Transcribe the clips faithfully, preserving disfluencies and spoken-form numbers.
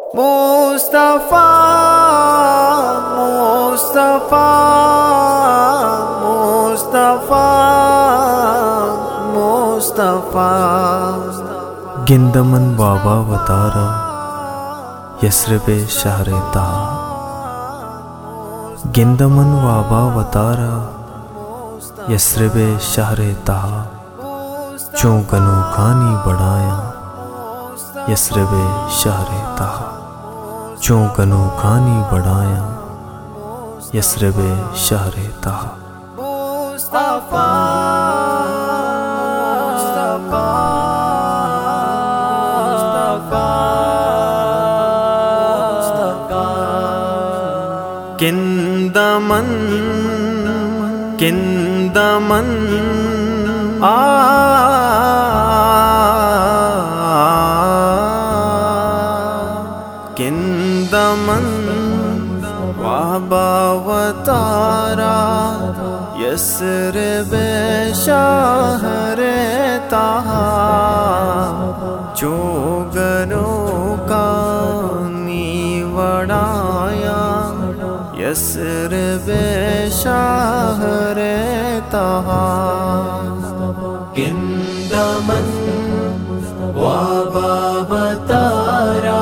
مصطفیٰ مصطفیٰ مصطفیٰ مصطفیٰ گندمن بابا وطارا یثرب شہر طہا، گندمن بابا وطارا یثرب شہر طہا، چوں گنو کھانی بڑھایا یثرب شہر طہا، چوں گنو کھانی بڑھایا یثرب شہر طہا۔ مصطفیٰ گندمن گندمن آ گندمن بابا وطارا یثرب شہر طہا، چوگنو کانی وڑایا یثرب شہر طہا۔ گندمن بابا وطارا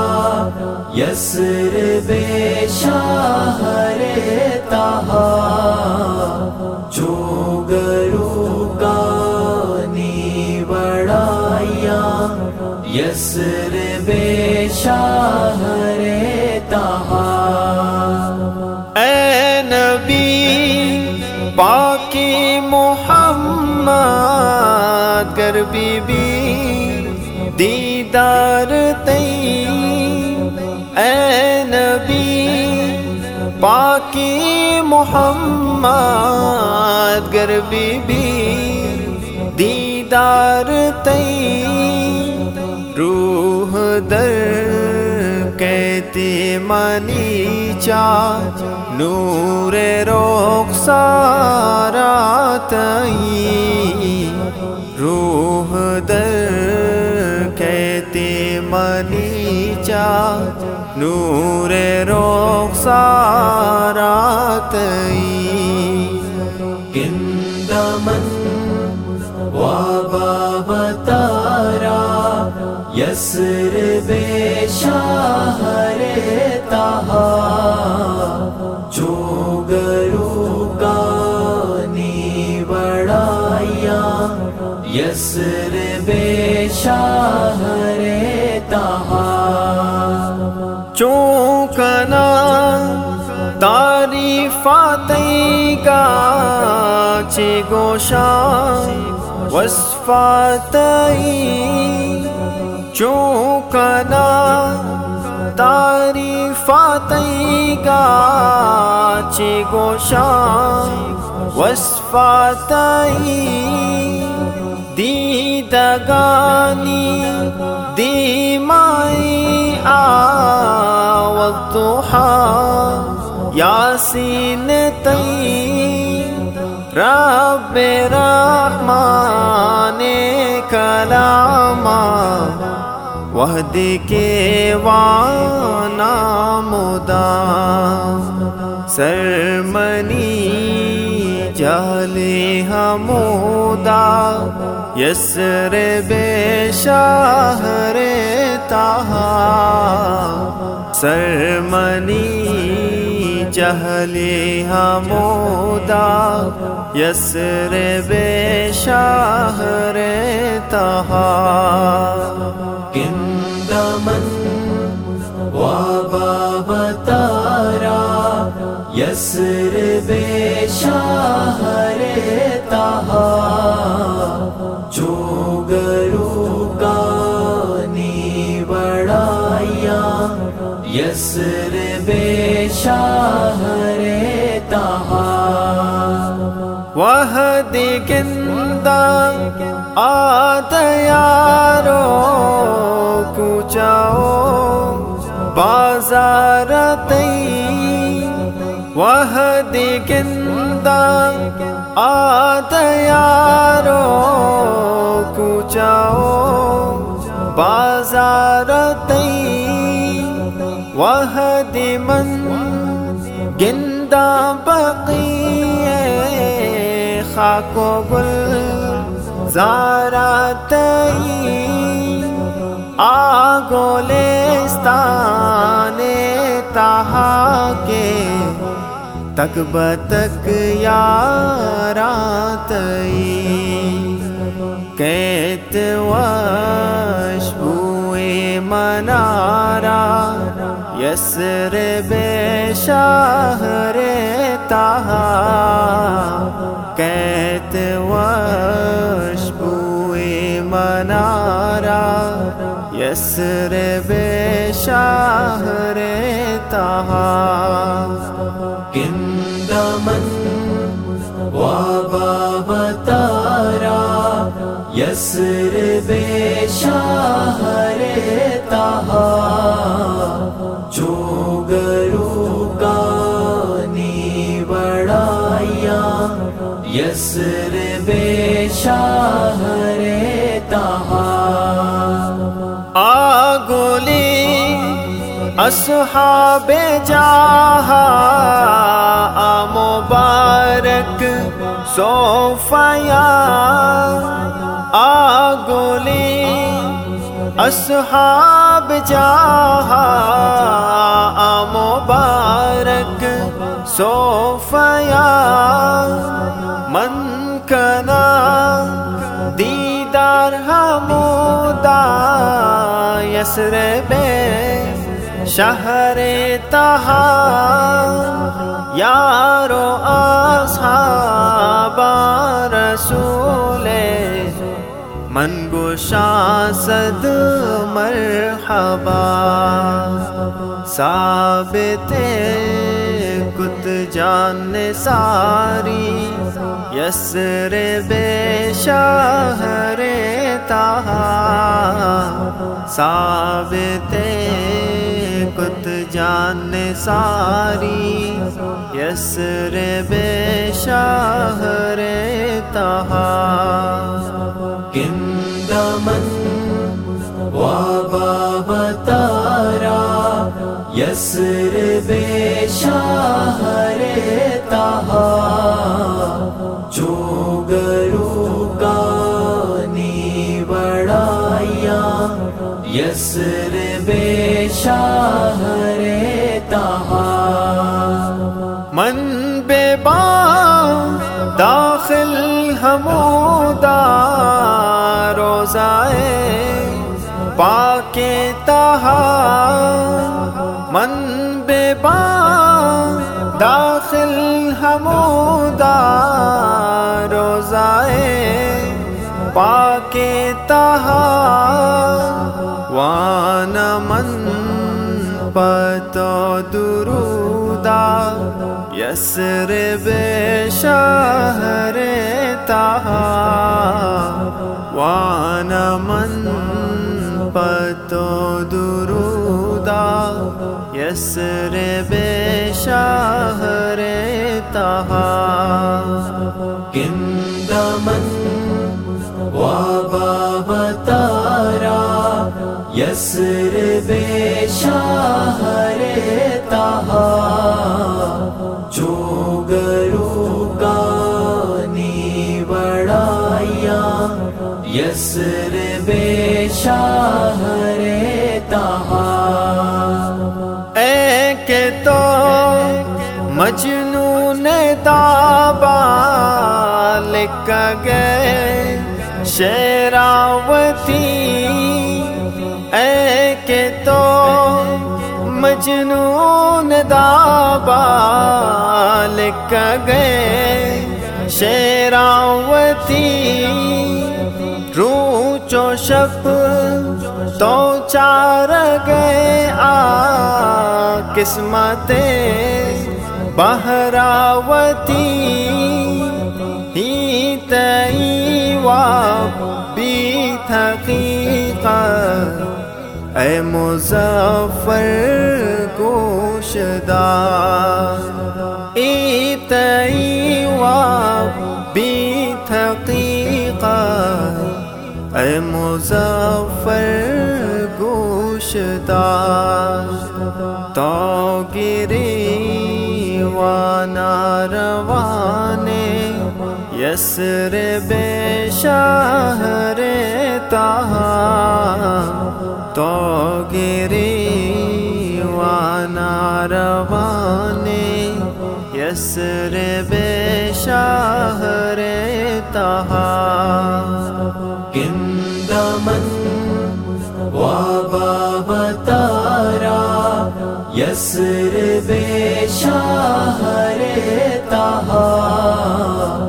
یثرب شہر طہا، چوگرو کانی بڑھایا یثرب شہر طہا۔ اے نبی پاکی محمد گر بی بی دیدار تی، اے نبی پاکی محمد گر بی بی دیدار تی، روح در کہتی منی چا نور رخسار تئی، روح در کہتی منی چا نور رخسار تئی۔ گندمن بابا وطارا یثرب شہر طہا، چوگرو کانی بڑھایا یثرب شہر طہا۔ چونکنا تعریف آتی گا چی گوشان وصفاتی، چونکنا تعریف آتی گا چی گوشان وصفاتی، دیدگانی دیمائی والضحا یاسین تی، رب رحمان کلاما وحدی کے وانا مدام، سرمنی جہل حمودا یثرب شہر طہا، سرمنی جہل حمودا یثرب شہر طہا۔ گندمن بابا وطارا یثرب شہر طہا، چوگرو کانی بڑھایا یثرب شہر طہا۔ وحد گندہ آد یارو کوچاؤ بازار تی، وحد گندہ آد یارو کوچاؤ بازار تی، گندہ بقیے خاک و گل زارت آگولستان تہا کے تک بتک یارات کیت وش بوئے منارا یثرب شہر تہا کیت وش بوئے منارا یثرب شہر تہا گندمن وابا تارا یثرب شہر تہا جوگرو گانی بڑایا یثرب شہر تہا آگولی اصحاب جاہا مبارک صوفیا آگولی اصحاب جاہا مبارک صوفیا من کنا دیدار حمودا یثرب شہر تہا یارو اصحاب رسول من گشا صد مرحبا ثابت کت جان ساری یثرب شہر تہا ثابت کت جان ساری یثرب شہر تہا گندمن وابا تارا یثرب شہر تہا جوگرو گانی بڑایا یثرب شہر تہا من بے بام داخل حمودا روزائے پاک تہا من بے بام داخل حمودا روزائے پاک تہا وانا من پتو درودا یثرب شہر تہا وانا من پتو درودا یثرب شہر تہا گندمن وابا تارا یثرب شہر تہا جوگرو گانی بڑایا یثرب شہر تہا اے کہ تو مجنون دابا لکھ گئے شیراوتی اے کہ تو مجنون دابا لکھ گئے شیراوتی روچ و شب تو چار گئے آ قسمت بہراوتی ہی تئی واب بھی حقیقت اے مظفر گوشدہ ای تئی واب بھی حقیقت اے مظفر گوشدہ تو گری وانا روانے یثرب شہر طہا تو گری وانا روانے یثرب شہر طہا گندمن وباب تارا یثرب شہر طہا